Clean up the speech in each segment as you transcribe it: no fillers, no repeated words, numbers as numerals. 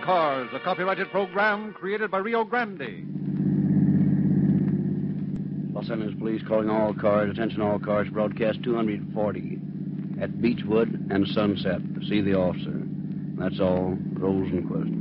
Cars, a copyrighted program created by Rio Grande. Los Angeles Police calling all cars. Attention all cars. Broadcast 240 at Beechwood and Sunset. See the officer. That's all. Rosenquist.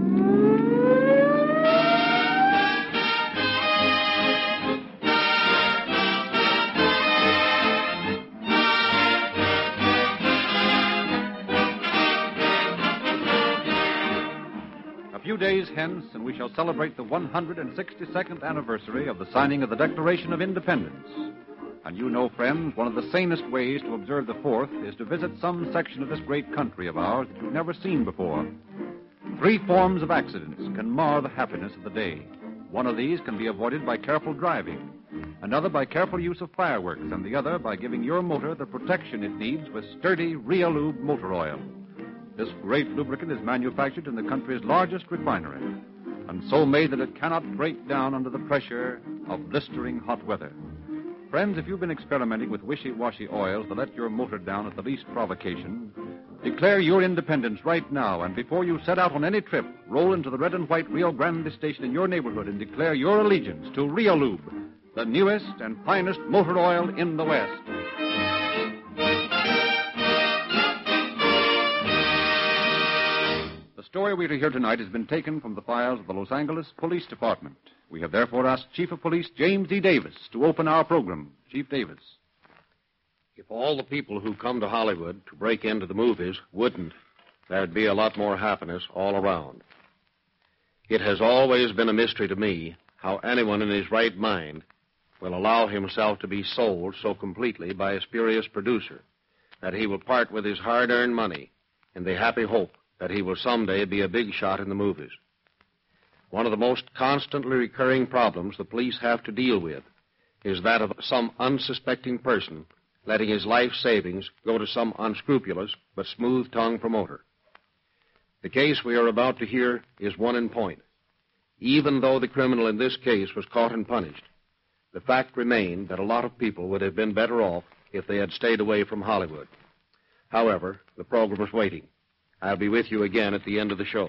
A few days hence, and we shall celebrate the 162nd anniversary of the signing of the Declaration of Independence. And you know, friends, one of the sanest ways to observe the 4th is to visit some section of this great country of ours that you've never seen before. 3 forms of accidents can mar the happiness of the day. One of these can be avoided by careful driving, another by careful use of fireworks, and the other by giving your motor the protection it needs with sturdy Realube motor oil. This great lubricant is manufactured in the country's largest refinery, and so made that it cannot break down under the pressure of blistering hot weather. Friends, if you've been experimenting with wishy-washy oils that let your motor down at the least provocation, declare your independence right now, and before you set out on any trip, roll into the red and white Rio Grande station in your neighborhood and declare your allegiance to Realube, the newest and finest motor oil in the West. The story we are to hear tonight has been taken from the files of the Los Angeles Police Department. We have therefore asked Chief of Police James E. Davis to open our program. Chief Davis. If all the people who come to Hollywood to break into the movies wouldn't, there'd be a lot more happiness all around. It has always been a mystery to me how anyone in his right mind will allow himself to be sold so completely by a spurious producer that he will part with his hard-earned money in the happy hope that he will someday be a big shot in the movies. One of the most constantly recurring problems the police have to deal with is that of some unsuspecting person letting his life savings go to some unscrupulous but smooth-tongued promoter. The case we are about to hear is one in point. Even though the criminal in this case was caught and punished, the fact remained that a lot of people would have been better off if they had stayed away from Hollywood. However, the program is waiting. I'll be with you again at the end of the show.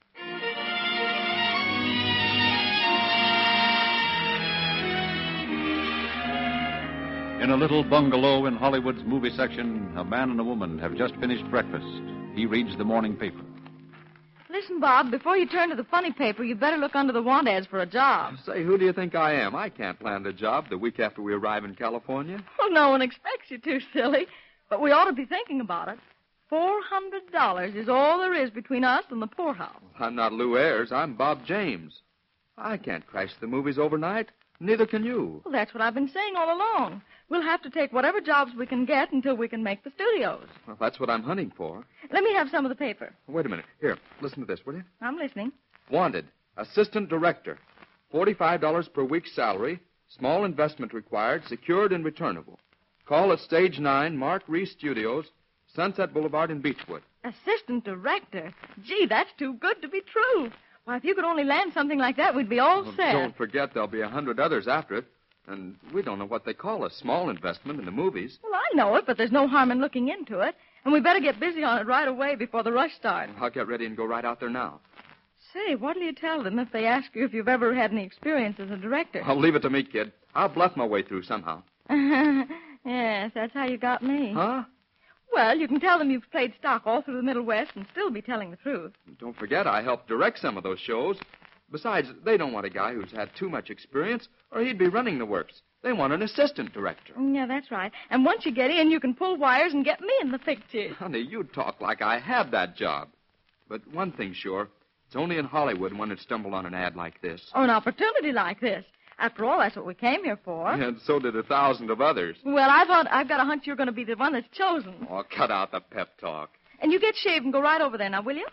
In a little bungalow in Hollywood's movie section, a man and a woman have just finished breakfast. He reads the morning paper. Listen, Bob, before you turn to the funny paper, you'd better look under the want ads for a job. Say, who do you think I am? I can't land a job the week after we arrive in California. Well, no one expects you to, silly. But we ought to be thinking about it. $400 is all there is between us and the poorhouse. I'm not Lou Ayres. I'm Bob James. I can't crash the movies overnight. Neither can you. Well, that's what I've been saying all along. We'll have to take whatever jobs we can get until we can make the studios. Well, that's what I'm hunting for. Let me have some of the paper. Wait a minute. Here, listen to this, will you? I'm listening. Wanted. Assistant director. $45 per week salary. Small investment required. Secured and returnable. Call at Stage 9, Mark Reese Studios, Sunset Boulevard in Beechwood. Assistant director? Gee, that's too good to be true. Why, if you could only land something like that, we'd be all set. Don't forget there'll be 100 others after it. And we don't know what they call a small investment in the movies. Well, I know it, but there's no harm in looking into it. And we better get busy on it right away before the rush starts. I'll get ready and go right out there now. Say, what'll you tell them if they ask you if you've ever had any experience as a director? I'll leave it to me, kid. I'll bluff my way through somehow. Yes, that's how you got me. Huh? Well, you can tell them you've played stock all through the Middle West and still be telling the truth. Don't forget, I helped direct some of those shows. Besides, they don't want a guy who's had too much experience, or he'd be running the works. They want an assistant director. Yeah, that's right. And once you get in, you can pull wires and get me in the picture. Honey, you talk like I have that job. But one thing's sure, it's only in Hollywood one would stumble on an ad like this. Or an opportunity like this. After all, that's what we came here for. And so did 1,000 of others. Well, I've got a hunch you're going to be the one that's chosen. Oh, cut out the pep talk. And you get shaved and go right over there now, will you?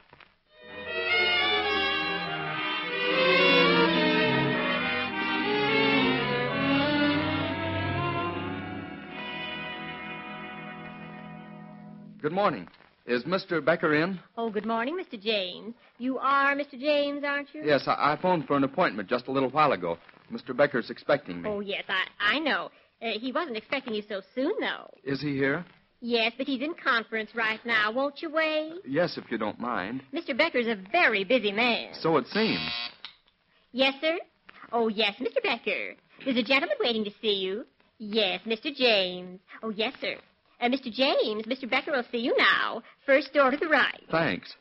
Good morning. Is Mr. Becker in? Oh, good morning, Mr. James. You are Mr. James, aren't you? Yes, I phoned for an appointment just a little while ago. Mr. Becker's expecting me. Oh, yes, I know. He wasn't expecting you so soon, though. Is he here? Yes, but he's in conference right now. Won't you wait? Yes, if you don't mind. Mr. Becker's a very busy man. So it seems. Yes, sir? Oh, yes, Mr. Becker. There's a gentleman waiting to see you. Yes, Mr. James. Oh, yes, sir. Mr. James, Mr. Becker will see you now. First door to the right. Thanks.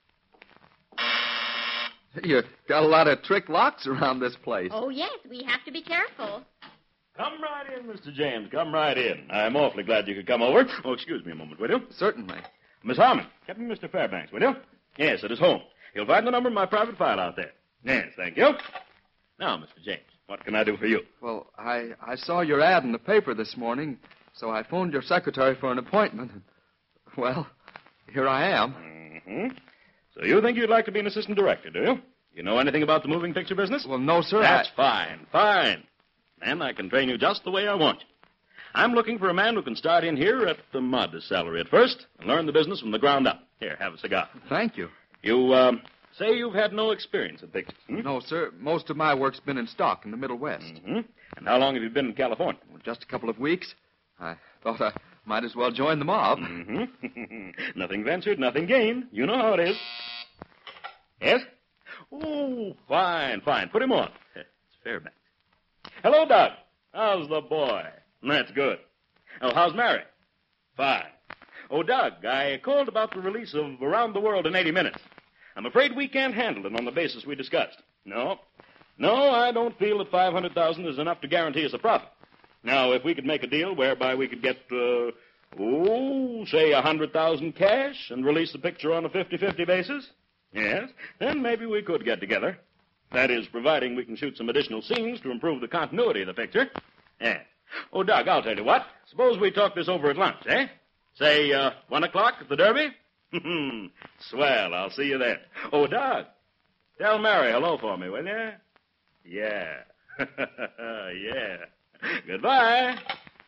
You got a lot of trick locks around this place. Oh, yes, we have to be careful. Come right in, Mr. James. Come right in. I'm awfully glad you could come over. Oh, excuse me a moment, will you? Certainly. Miss Harmon, get me Mr. Fairbanks, will you? Yes, at his home. You'll find the number in my private file out there. Yes, thank you. Now, Mr. James, what can I do for you? Well, I saw your ad in the paper this morning, so I phoned your secretary for an appointment. Well, here I am. Mm-hmm. So you think you'd like to be an assistant director, do you? You know anything about the moving picture business? Well, no, sir. That's fine, fine. And I can train you just the way I want you. I'm looking for a man who can start in here at the modest salary at first and learn the business from the ground up. Here, have a cigar. Thank you. You, say you've had no experience at pictures, hmm? No, sir. Most of my work's been in stock in the Middle West. Mm-hmm. And how long have you been in California? Well, just a couple of weeks. I thought I might as well join the mob. Mm-hmm. Nothing ventured, nothing gained. You know how it is. Yes? Oh, fine, fine. Put him on. It's Fairbanks. Hello, Doug. How's the boy? That's good. Oh, how's Mary? Fine. Oh, Doug, I called about the release of Around the World in 80 Minutes. I'm afraid we can't handle it on the basis we discussed. No, I don't feel that $500,000 is enough to guarantee us a profit. Now, if we could make a deal whereby we could get, say $100,000 cash and release the picture on a 50-50 basis, yes, then maybe we could get together. That is, providing we can shoot some additional scenes to improve the continuity of the picture. Yeah. Oh, Doug, I'll tell you what. Suppose we talk this over at lunch, eh? Say, 1 o'clock at the Derby? Swell, I'll see you then. Oh, Doug, tell Mary hello for me, will you? Yeah. Yeah. Goodbye.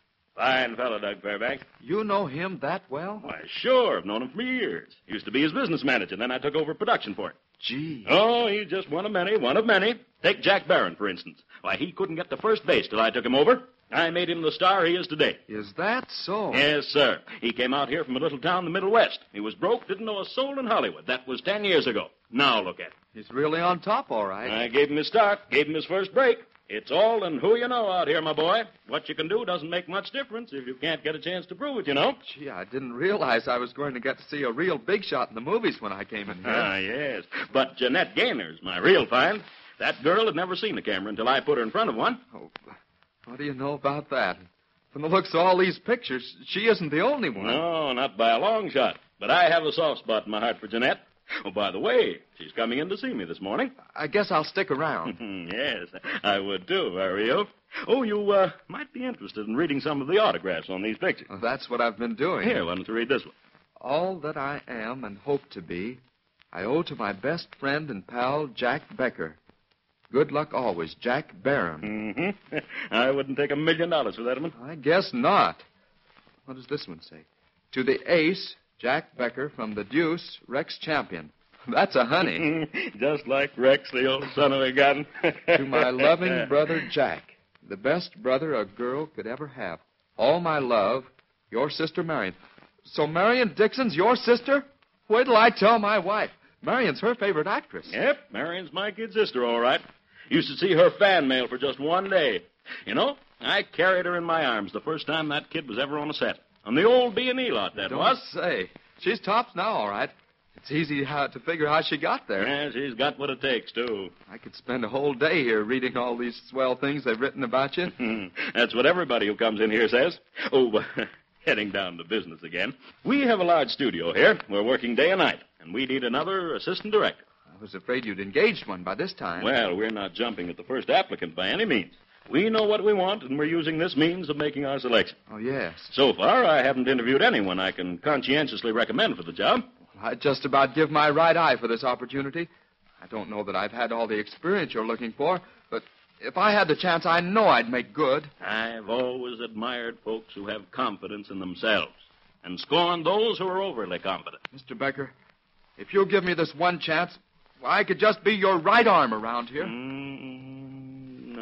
Fine fellow, Doug Fairbanks. You know him that well? Why, sure. I've known him for years. Used to be his business manager, then I took over production for him. Gee. Oh, he's just one of many. Take Jack Barron, for instance. Why, he couldn't get to first base till I took him over. I made him the star he is today. Is that so? Yes, sir. He came out here from a little town in the Middle West. He was broke, didn't know a soul in Hollywood. That was 10 years ago. Now look at him. He's really on top, all right. I gave him his start, gave him his first break. It's all in who you know out here, my boy. What you can do doesn't make much difference if you can't get a chance to prove it, you know. Gee, I didn't realize I was going to get to see a real big shot in the movies when I came in here. Ah, yes. But Jeanette Gaynor's my real find. That girl had never seen a camera until I put her in front of one. Oh, what do you know about that? From the looks of all these pictures, she isn't the only one. No, not by a long shot. But I have a soft spot in my heart for Jeanette. Oh, by the way, she's coming in to see me this morning. I guess I'll stick around. Yes, I would too, if I were you. Oh, you might be interested in reading some of the autographs on these pictures. Well, that's what I've been doing. Here, why don't you read this one? All that I am and hope to be, I owe to my best friend and pal, Jack Becker. Good luck always, Jack Barron. Mm-hmm. I wouldn't take $1 million for that one. I guess not. What does this one say? To the ace, Jack Becker, from the deuce, Rex Champion. That's a honey. Just like Rex, the old son of a gun. To my loving brother, Jack, the best brother a girl could ever have. All my love, your sister, Marion. So Marion Dixon's your sister? Wait till I tell my wife. Marion's her favorite actress. Yep, Marion's my kid sister, all right. Used to see her fan mail for just one day. You know, I carried her in my arms the first time that kid was ever on a set. On the old B&E lot, that Don't was. say. She's tops now, all right. It's easy to figure how she got there. Yeah, she's got what it takes, too. I could spend a whole day here reading all these swell things they've written about you. That's what everybody who comes in here says. Oh, heading down to business again. We have a large studio here. We're working day and night, and we need another assistant director. I was afraid you'd engaged one by this time. Well, we're not jumping at the first applicant by any means. We know what we want, and we're using this means of making our selection. Oh, yes. So far, I haven't interviewed anyone I can conscientiously recommend for the job. I'd just about give my right eye for this opportunity. I don't know that I've had all the experience you're looking for, but if I had the chance, I know I'd make good. I've always admired folks who have confidence in themselves and scorned those who are overly confident. Mr. Becker, if you'll give me this one chance, I could just be your right arm around here.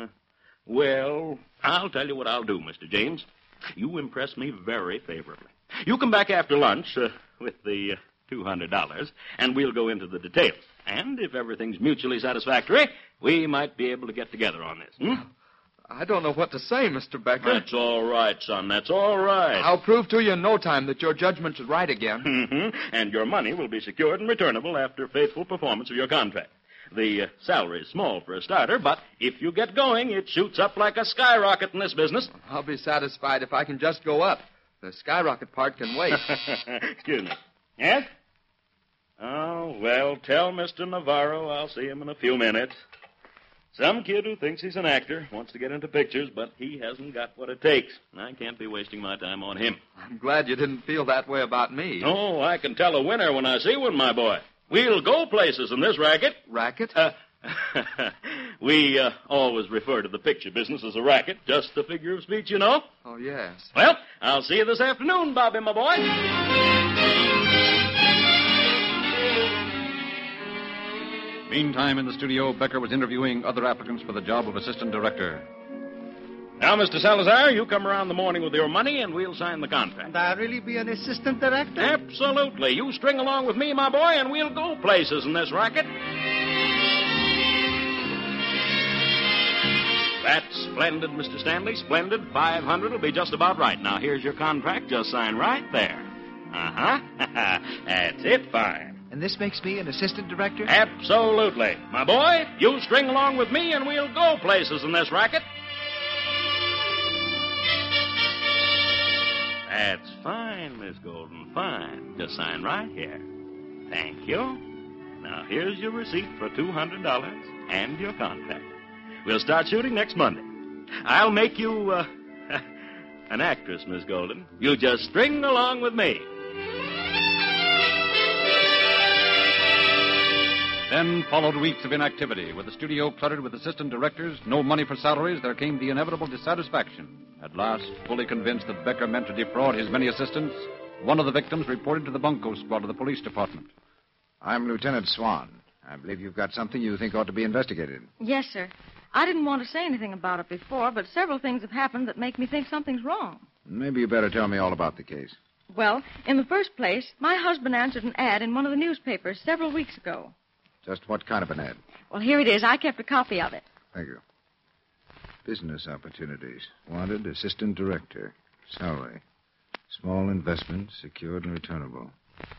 Well, I'll tell you what I'll do, Mr. James. You impress me very favorably. You come back after lunch with the $200, and we'll go into the details. And if everything's mutually satisfactory, we might be able to get together on this. I don't know what to say, Mr. Becker. That's all right, son. That's all right. I'll prove to you in no time that your judgment is right again. Mm-hmm. And your money will be secured and returnable after faithful performance of your contract. The salary is small for a starter, but if you get going, it shoots up like a skyrocket in this business. I'll be satisfied if I can just go up. The skyrocket part can wait. Excuse me. Yes? Oh, well, tell Mr. Navarro I'll see him in a few minutes. Some kid who thinks he's an actor wants to get into pictures, but he hasn't got what it takes. I can't be wasting my time on him. I'm glad you didn't feel that way about me. Oh, I can tell a winner when I see one, my boy. We'll go places in this racket. Racket? We always refer to the picture business as a racket, just the figure of speech, you know. Oh, yes. Well, I'll see you this afternoon, Bobby, my boy. Meantime, in the studio, Becker was interviewing other applicants for the job of assistant director. Now, Mr. Salazar, you come around in the morning with your money, and we'll sign the contract. And I'll really be an assistant director? Absolutely. You string along with me, my boy, and we'll go places in this racket. That's splendid, Mr. Stanley. Splendid. 500 will be just about right. Now, here's your contract. Just sign right there. Uh-huh. That's it. Fine. And this makes me an assistant director? Absolutely. My boy, you string along with me, and we'll go places in this racket. That's fine, Miss Golden. Fine. Just sign right here. Thank you. Now, here's your receipt for $200 and your contract. We'll start shooting next Monday. I'll make you an actress, Miss Golden. You just string along with me. Then followed weeks of inactivity. With the studio cluttered with assistant directors, no money for salaries, there came the inevitable dissatisfaction. At last, fully convinced that Becker meant to defraud his many assistants, one of the victims reported to the bunco squad of the police department. I'm Lieutenant Swan. I believe you've got something you think ought to be investigated. Yes, sir. I didn't want to say anything about it before, but several things have happened that make me think something's wrong. Maybe you better tell me all about the case. Well, in the first place, my husband answered an ad in one of the newspapers several weeks ago. Just what kind of an ad? Well, here it is. I kept a copy of it. Thank you. Business opportunities. Wanted assistant director. Salary. Small investment, secured and returnable.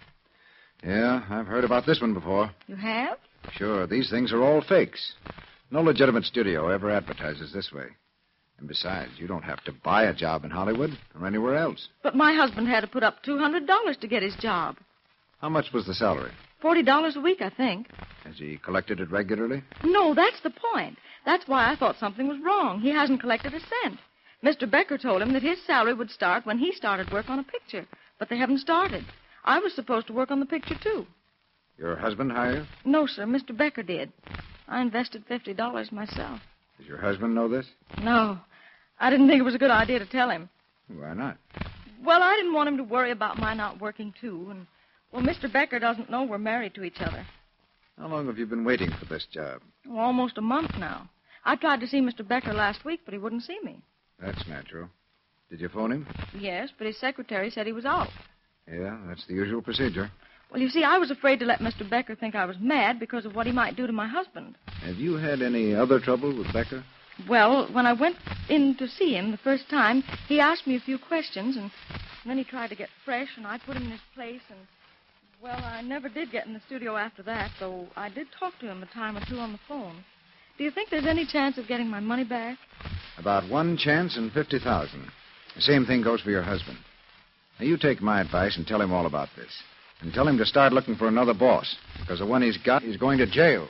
Yeah, I've heard about this one before. You have? Sure, these things are all fakes. No legitimate studio ever advertises this way. And besides, you don't have to buy a job in Hollywood or anywhere else. But my husband had to put up $200 to get his job. How much was the salary? $40 a week, I think. Has he collected it regularly? No, that's the point. That's why I thought something was wrong. He hasn't collected a cent. Mr. Becker told him that his salary would start when he started work on a picture. But they haven't started. I was supposed to work on the picture, too. Your husband hire? No, sir. Mr. Becker did. I invested $50 myself. Does your husband know this? No. I didn't think it was a good idea to tell him. Why not? Well, I didn't want him to worry about my not working, too. And, well, Mr. Becker doesn't know we're married to each other. How long have you been waiting for this job? Oh, almost a month now. I tried to see Mr. Becker last week, but he wouldn't see me. That's natural. Did you phone him? Yes, but his secretary said he was out. Yeah, that's the usual procedure. Well, you see, I was afraid to let Mr. Becker think I was mad because of what he might do to my husband. Have you had any other trouble with Becker? Well, when I went in to see him the first time, he asked me a few questions, and then he tried to get fresh, and I put him in his place, and, well, I never did get in the studio after that, though I did talk to him a time or two on the phone. Do you think there's any chance of getting my money back? About one chance in 50,000. The same thing goes for your husband. Now, you take my advice and tell him all about this. And tell him to start looking for another boss, because the one he's got, he's going to jail.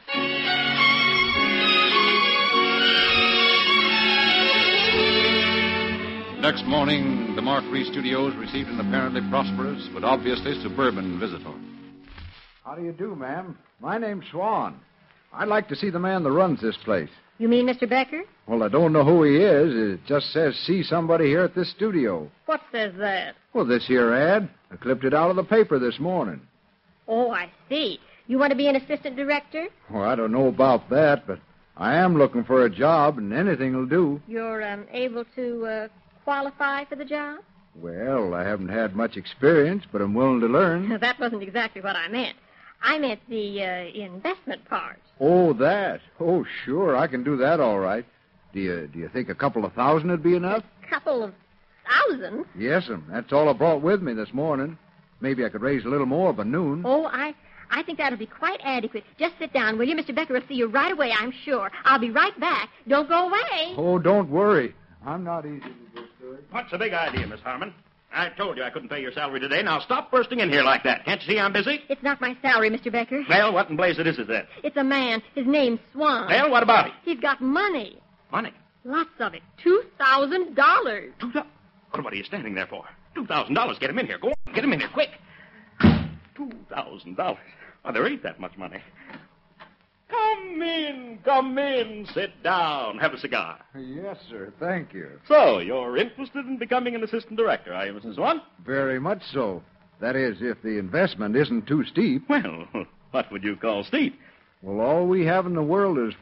Next morning, the Mark Reese Studios received an apparently prosperous but obviously suburban visitor. How do you do, ma'am? My name's Swan. I'd like to see the man that runs this place. You mean Mr. Becker? Well, I don't know who he is. It just says, see somebody here at this studio. What says that? Well, this here ad. I clipped it out of the paper this morning. Oh, I see. You want to be an assistant director? Well, I don't know about that, but I am looking for a job, and anything will do. You're able to qualify for the job? Well, I haven't had much experience, but I'm willing to learn. That wasn't exactly what I meant. I meant the investment part. Oh, that. Oh, sure, I can do that all right. Do you think a couple of $1,000 would be enough? A couple of $1,000? Yes'm. That's all I brought with me this morning. Maybe I could raise a little more by noon. Oh, I think that'll be quite adequate. Just sit down, will you? Mr. Becker will see you right away, I'm sure. I'll be right back. Don't go away. Oh, don't worry. I'm not easy to disturb. What's the big idea, Miss Harmon? I told you I couldn't pay your salary today. Now stop bursting in here like that. Can't you see I'm busy? It's not my salary, Mr. Becker. Well, what in blazes is it then? It's a man. His name's Swan. Well, what about it? He's got money. Money? Lots of it. $2,000. What are you standing there for? $2,000. Get him in here. Go on. Get him in here, quick. $2,000. Oh, there ain't that much money. Come in. Sit down. Have a cigar. Yes, sir. Thank you. So, you're interested in becoming an assistant director, are you, Mrs. Swan? Very much so. That is, if the investment isn't too steep. Well, what would you call steep? Well, all we have in the world is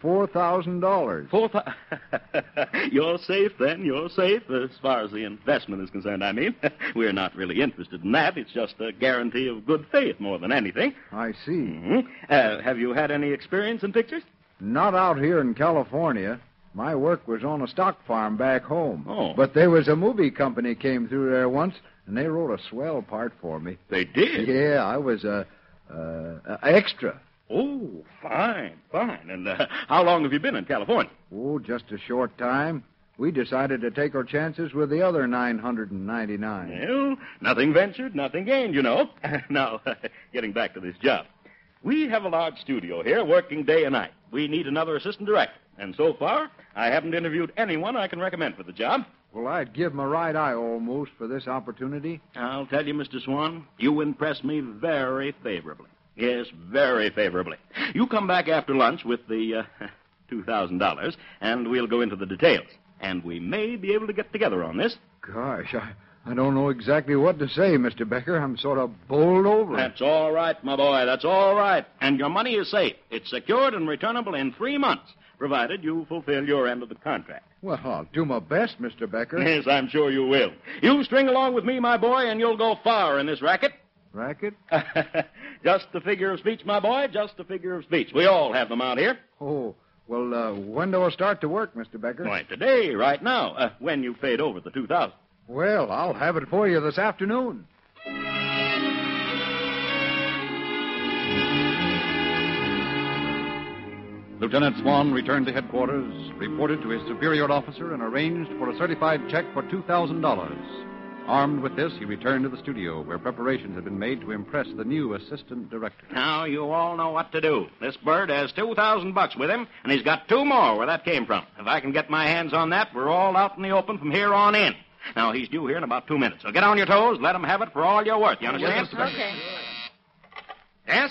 $4,000. You're safe, then. You're safe, as far as the investment is concerned, I mean. We're not really interested in that. It's just a guarantee of good faith more than anything. I see. Mm-hmm. Have you had any experience in pictures? Not out here in California. My work was on a stock farm back home. Oh. But there was a movie company came through there once, and they wrote a swell part for me. They did? Yeah, I was a extra. Oh, fine. And how long have you been in California? Oh, just a short time. We decided to take our chances with the other 999. Well, nothing ventured, nothing gained, you know. Now, getting back to this job. We have a large studio here working day and night. We need another assistant director. And so far, I haven't interviewed anyone I can recommend for the job. Well, I'd give my right eye almost for this opportunity. I'll tell you, Mr. Swan, you impress me very favorably. Yes, very favorably. You come back after lunch with the $2,000, and we'll go into the details. And we may be able to get together on this. Gosh, I don't know exactly what to say, Mr. Becker. I'm sort of bowled over. That's all right, my boy. That's all right. And your money is safe. It's secured and returnable in 3 months, provided you fulfill your end of the contract. Well, I'll do my best, Mr. Becker. Yes, I'm sure you will. You string along with me, my boy, and you'll go far in this racket. Racket? Just a figure of speech, my boy, just a figure of speech. We all have them out here. Oh, well, when do I start to work, Mr. Becker? Why, today, right now, when you paid over the $2,000. Well, I'll have it for you this afternoon. Lieutenant Swan returned to headquarters, reported to his superior officer, and arranged for a certified check for $2,000. Armed with this, he returned to the studio, where preparations had been made to impress the new assistant director. Now, you all know what to do. This bird has $2,000 with him, and he's got 2 more where that came from. If I can get my hands on that, we're all out in the open from here on in. Now, he's due here in about 2 minutes, so get on your toes, let him have it for all you're worth. You understand? Okay. Yes?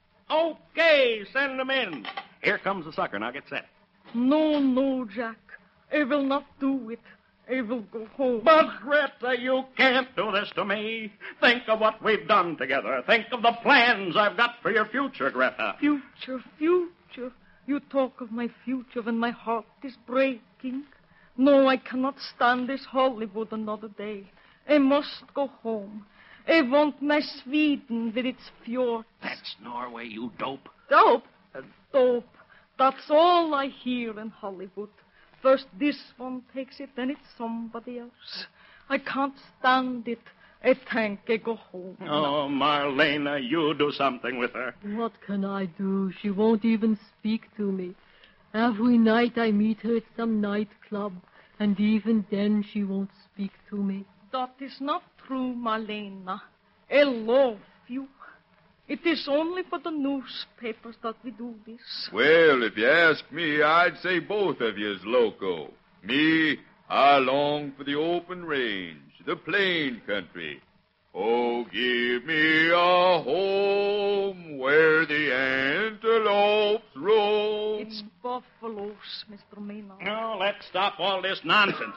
Okay, send him in. Here comes the sucker. Now get set. No, Jack. I will not do it. I will go home. But, Greta, you can't do this to me. Think of what we've done together. Think of the plans I've got for your future, Greta. Future. You talk of my future when my heart is breaking. No, I cannot stand this Hollywood another day. I must go home. I want my Sweden with its fjords. That's Norway, you dope. Dope? Dope. That's all I hear in Hollywood. First this one takes it, then it's somebody else. I can't stand it. I think I go home. Oh, Marlena, you do something with her. What can I do? She won't even speak to me. Every night I meet her at some nightclub, and even then she won't speak to me. That is not true, Marlena. I love you. It is only for the newspapers that we do this. Well, if you ask me, I'd say both of you is loco. Me, I long for the open range, the plain country. Oh, give me a home where the antelopes roam. It's buffaloes, Mr. Maynard. Now, let's stop all this nonsense.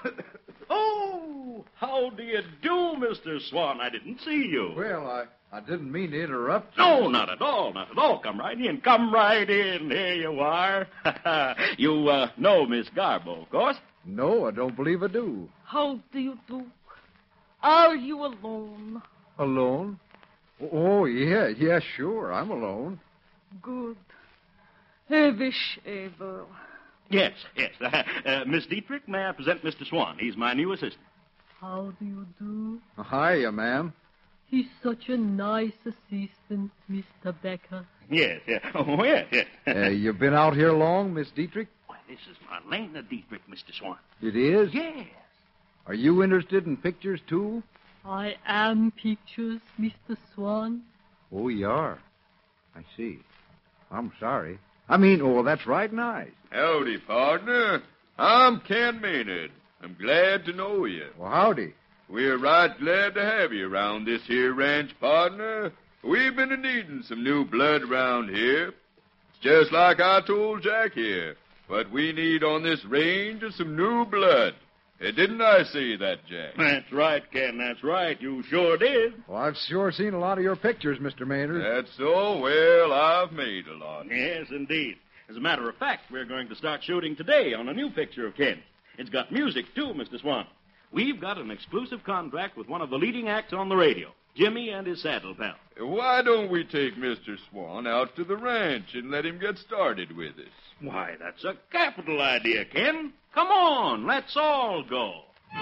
Oh, how do you do, Mr. Swan? I didn't see you. Well, I didn't mean to interrupt you. No, not at all. Come right in. Here you are. You know Miss Garbo, of course. No, I don't believe I do. How do you do? Are you alone? Alone? Oh, yeah, sure. I'm alone. Good. Heavish able. Yes. Miss Dietrich, may I present Mr. Swan? He's my new assistant. How do you do? Hiya, ma'am. He's such a nice assistant, Mr. Becker. Yes. Oh, yes. You've been out here long, Miss Dietrich? Why, this is Marlena Dietrich, Mr. Swan. It is? Yes. Are you interested in pictures, too? I am pictures, Mr. Swan. Oh, you are. I see. I'm sorry. I mean, that's right nice. Howdy, partner. I'm Ken Maynard. I'm glad to know you. Well, howdy. We're right glad to have you around this here ranch, partner. We've been needing some new blood around here. It's just like I told Jack here. What we need on this range is some new blood. Didn't I say that, Jack? That's right, Ken. That's right. You sure did. Well, I've sure seen a lot of your pictures, Mr. Maynard. That's so. Well, I've made a lot. Yes, indeed. As a matter of fact, we're going to start shooting today on a new picture of Ken. It's got music, too, Mr. Swan. We've got an exclusive contract with one of the leading acts on the radio, Jimmy and his saddle pal. Why don't we take Mr. Swan out to the ranch and let him get started with us? Why, that's a capital idea, Ken. Come on, let's all go.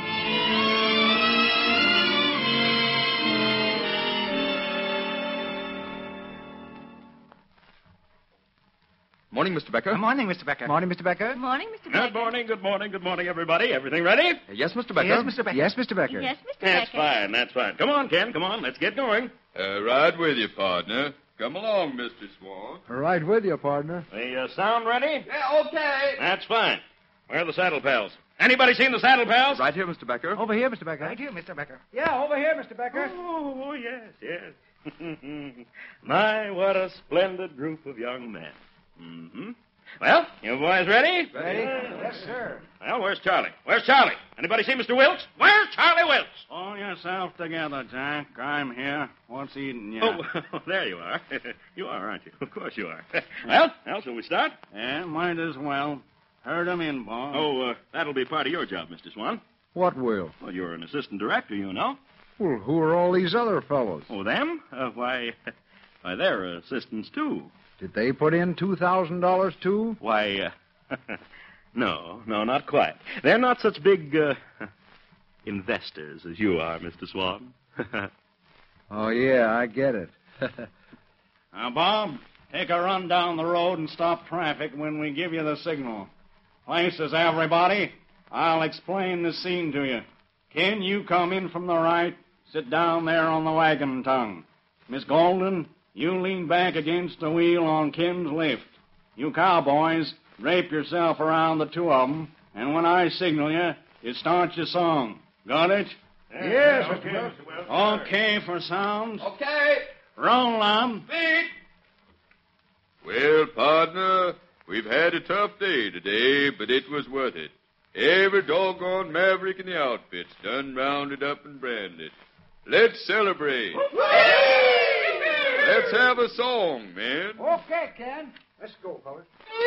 Morning, Mr. Becker. Morning, Mr. Becker. Morning, Mr. Becker. Morning, Mr. Becker. Good morning, everybody. Everything ready? Yes, Mr. Becker. Yes, Mr. Becker. Yes, Mr. Becker. Yes, Mr. Becker. That's fine. Come on, Ken, come on. Let's get going. Right with you, partner. Come along, Mr. Swan. Right with you, partner. The sound ready? Yeah, okay. That's fine. Where are the saddle pals? Anybody seen the saddle pals? Right here, Mr. Becker. Over here, Mr. Becker. Right here, Mr. Becker. Yeah, over here, Mr. Becker. Oh, yes. My, what a splendid group of young men. Mm-hmm. Well, you boys ready? Ready? Yes, sir. Well, where's Charlie? Anybody see Mr. Wilkes? Where's Charlie Wilkes? Pull yourself together, Jack. I'm here. What's eating you? Oh, there you are. You are, aren't you? Of course you are. Well, shall we start? Yeah, might as well. Herd 'em in, boss. Oh, that'll be part of your job, Mr. Swan. What will? Well, you're an assistant director, you know. Well, who are all these other fellows? Oh, them? Why, they're assistants, too. Did they put in $2,000, too? Why, no, not quite. They're not such big, investors as you are, Mr. Swan. Oh, yeah, I get it. Now, Bob, take a run down the road and stop traffic when we give you the signal. Places, everybody. I'll explain the scene to you. Ken, you come in from the right. Sit down there on the wagon tongue. Miss Golden, you lean back against the wheel on Ken's lift. You cowboys, drape yourself around the two of them, and when I signal you, you start your song. Got it? Yes, okay, Mr. Wilkes. Okay for sounds. Okay. Roll on. Speed. Well, partner, we've had a tough day today, but it was worth it. Every doggone maverick in the outfit's done rounded up and branded. Let's celebrate. Let's have a song, man. Okay, Ken. Let's go, fellas.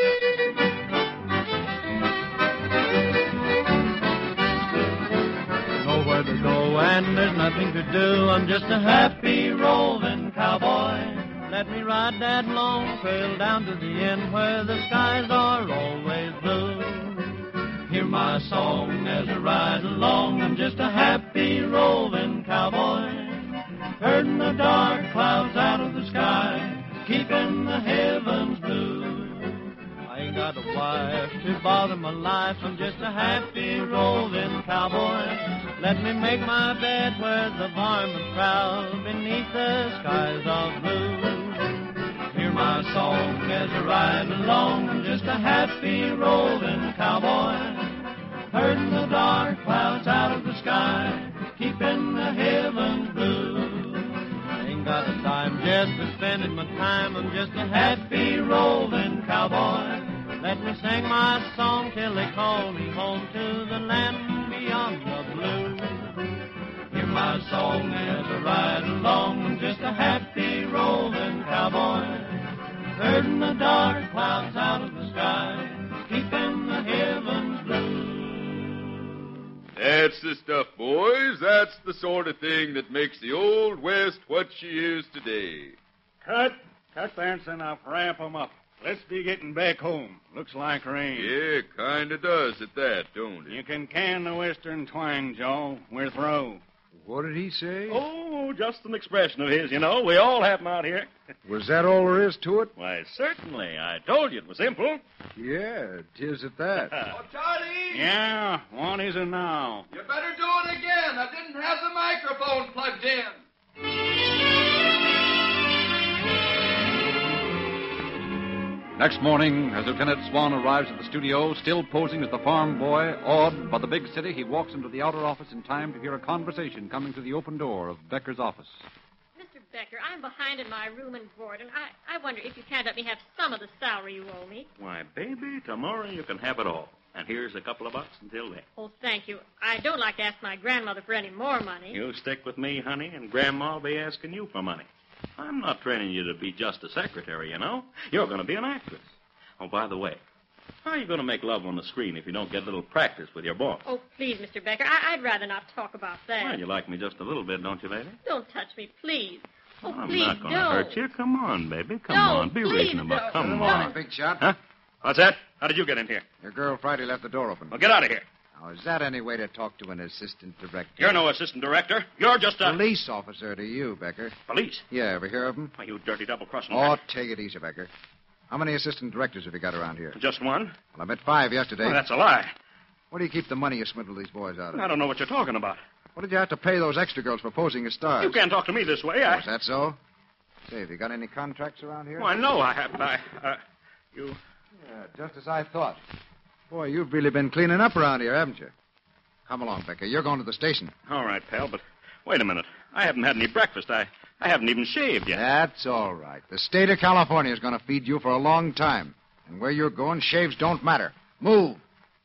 Nowhere to go and there's nothing to do. I'm just a happy roving cowboy. Let me ride that long trail down to the end where the skies are always blue. Hear my song as I ride along. I'm just a happy roving cowboy. Herding the dark clouds out of the sky, keeping the heavens blue. I ain't got a wife to bother my life. I'm just a happy roving cowboy. Let me make my bed where the varmint prowl beneath the skies of blue. Hear my song as I ride along. I'm just a happy roving cowboy. Herding the dark clouds out of the sky, keeping the heavens blue. Got a time just for spending my time. I'm just a happy roving cowboy. Let me sing my song till they call me home to the land beyond the blue. Hear my song as I ride along. I'm just a happy roving cowboy. Herding the dark clouds out of the sky, keeping the heavens blue. That's the stuff, boys. That's the sort of thing that makes the Old West what she is today. Cut. Cut, that's enough. Wrap 'em up. Let's be getting back home. Looks like rain. Yeah, kind of does at that, don't it? You can can the Western twang, Joe. We're through. What did he say? Oh, just an expression of his, you know. We all have 'em out here. Was that all there is to it? Why, certainly. I told you it was simple. Yeah, it is at that. Oh, Charlie! Yeah, what is it now? You better do it again. I didn't have the microphone plugged in. Next morning, as Lieutenant Swan arrives at the studio, still posing as the farm boy, awed by the big city, he walks into the outer office in time to hear a conversation coming through the open door of Becker's office. Mr. Becker, I'm behind in my room and board, and I wonder if you can't let me have some of the salary you owe me. Why, baby, tomorrow you can have it all. And here's a couple of bucks until then. Oh, thank you. I don't like to ask my grandmother for any more money. You stick with me, honey, and Grandma'll be asking you for money. I'm not training you to be just a secretary, you know. You're going to be an actress. Oh, by the way, how are you going to make love on the screen if you don't get a little practice with your boss? Oh, please, Mr. Becker, I'd rather not talk about that. Well, you like me just a little bit, don't you, baby? Don't touch me, please. Oh, I'm please not going to don't. hurt you. Come on, baby. Come No, on. Be please reasonable. don't. Come Good on. morning, Big Shot. Huh? What's that? How did you get in here? Your girl Friday left the door open. Well, get out of here. Now, is that any way to talk to an assistant director? You're no assistant director. You're just a... Police officer to you, Becker. Police? Yeah, ever hear of them? Why, you dirty double-crossing... Oh, take it easy, Becker. How many assistant directors have you got around here? Just one? Well, I met 5 yesterday. Well, that's a lie. Where do you keep the money you swindle these boys out of? I don't know what you're talking about. What did you have to pay those extra girls for posing as stars? You can't talk to me this way. Oh, is that so? Say, have you got any contracts around here? Why, no, I haven't. You... Yeah, just as I thought. Boy, you've really been cleaning up around here, haven't you? Come along, Becker. You're going to the station. All right, pal, but wait a minute. I haven't had any breakfast. I haven't even shaved yet. That's all right. The state of California is going to feed you for a long time. And where you're going, shaves don't matter. Move.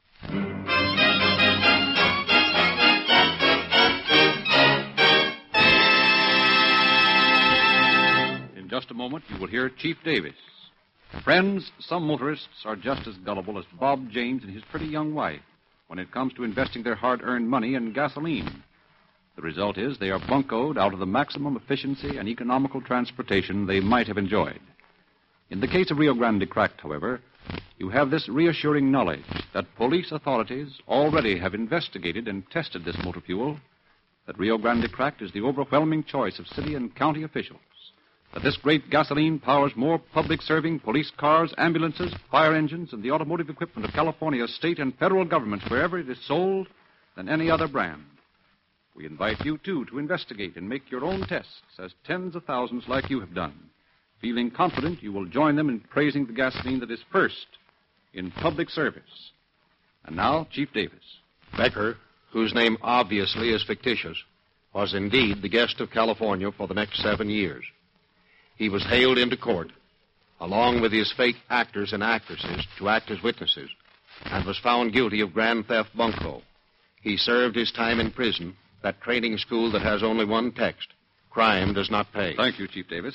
In just a moment, you will hear Chief Davis. Friends, some motorists are just as gullible as Bob James and his pretty young wife when it comes to investing their hard-earned money in gasoline. The result is they are buncoed out of the maximum efficiency and economical transportation they might have enjoyed. In the case of Rio Grande Cracked, however, you have this reassuring knowledge that police authorities already have investigated and tested this motor fuel, that Rio Grande Cracked is the overwhelming choice of city and county officials, that this great gasoline powers more public-serving police cars, ambulances, fire engines, and the automotive equipment of California's state and federal governments wherever it is sold than any other brand. We invite you, too, to investigate and make your own tests, as tens of thousands like you have done, feeling confident you will join them in praising the gasoline that is first in public service. And now, Chief Davis. Becker, whose name obviously is fictitious, was indeed the guest of California for the next 7 years. He was hailed into court, along with his fake actors and actresses, to act as witnesses, and was found guilty of grand theft bunco. He served his time in prison, that training school that has only one text: crime does not pay. Thank you, Chief Davis.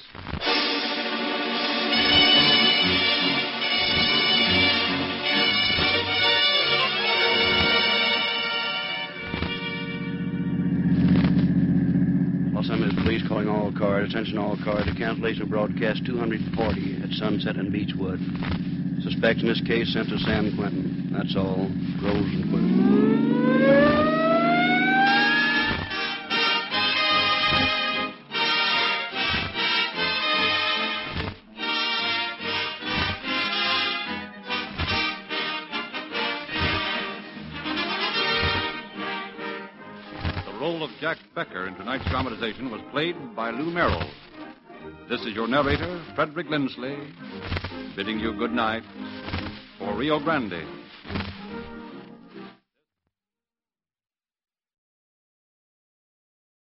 Los Angeles Police calling all cars. Attention all cars. A cancellation of broadcast 240 at Sunset and Beechwood. Suspects in this case sent to San Quentin. That's all. Groves and Quentin. The role of Jack Becker in tonight's dramatization was played by Lou Merrill. This is your narrator, Frederick Lindsley, bidding you good night for Rio Grande.